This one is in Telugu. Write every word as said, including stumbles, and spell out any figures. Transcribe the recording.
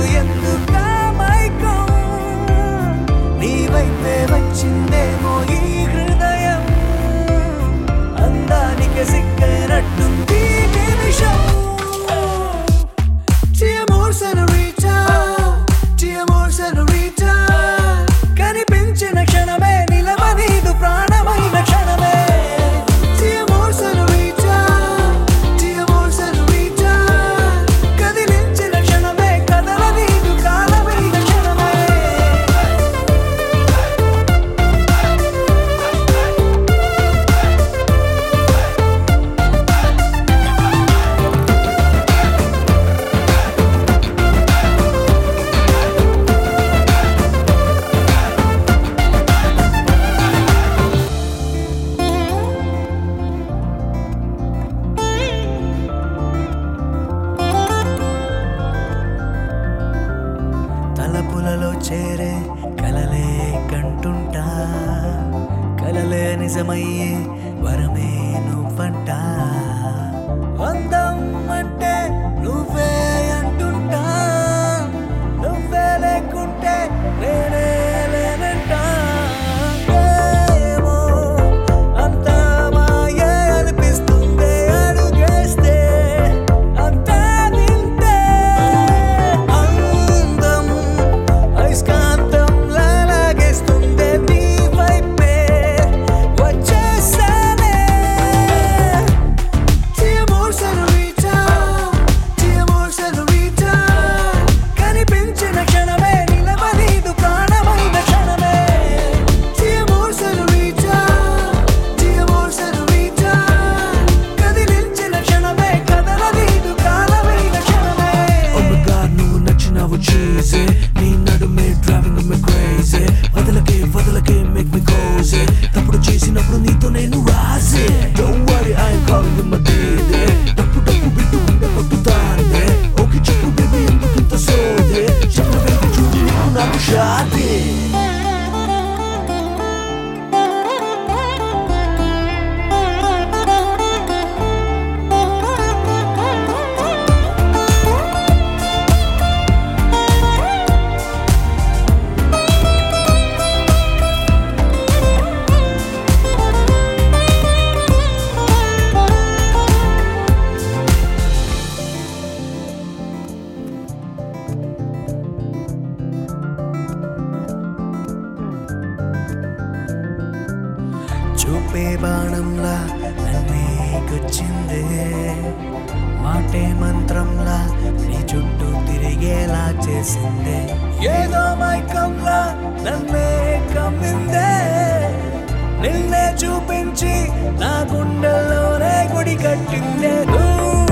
ఎందుకా మైకం నీ వైపే వచ్చిందేమో ఈ హృదయం అందానికి సిక్కనట్టుంది నిమిషం T'amor senorita T'amor senorita కనిపించిన క్షణమే నిలవనీదు ప్రాణమైన క్షణమే T'amor senorita T'amor senorita కదిలించిన క్షణమే కదలనీదు కాలమైన క్షణమే తలపులలో చేరే కలలే కంటుంటా కలలే నిజమయ్యే వరమే నువ్వంట అందం అంటే నువ్వే అంటుంటా నువ్వే లేకుంటే నేనే లేనంట ఏమో అంతా మాయే అనిపిస్తుంది అడుగేస్తే అంతా నింటే అందం అయస్కాంతంలా లాగేస్తుంది నీ వైపే వచ్చేసానే T'amor senorita T'amor senorita కనిపించిన క్షణమే నిలవనీదు ప్రాణమైన క్షణమే T'amor senorita T'amor senorita కదిలించిన క్షణమే కదలనీదు కాలమైన క్షణమే Oh my god, నువ్వు నచ్చినావు cheesy నీ నడుమే driving me crazy వదలకే వదలకే make me cozy తప్పుడు చేసినప్పుడు నీతో నేను రాజే Don't worry, I am calling you my baby డప్పు డప్పు బిట్టు ఉండే కొట్టుతానే ఓకే చెప్పు baby ఎందుకు ఇంత సోదే చెప్పు baby చూడు నీకు నాకు షాదే చూపే బాణంలా నన్నే గుచ్చిందే మాటే మంత్రంలా నీ చుట్టూ తిరిగేలా చేసిందే ఏదో మైకంలా నన్నే కమ్మిందే నిన్నే చూపించి నా గుండెల్లోనే గుడి కట్టిందే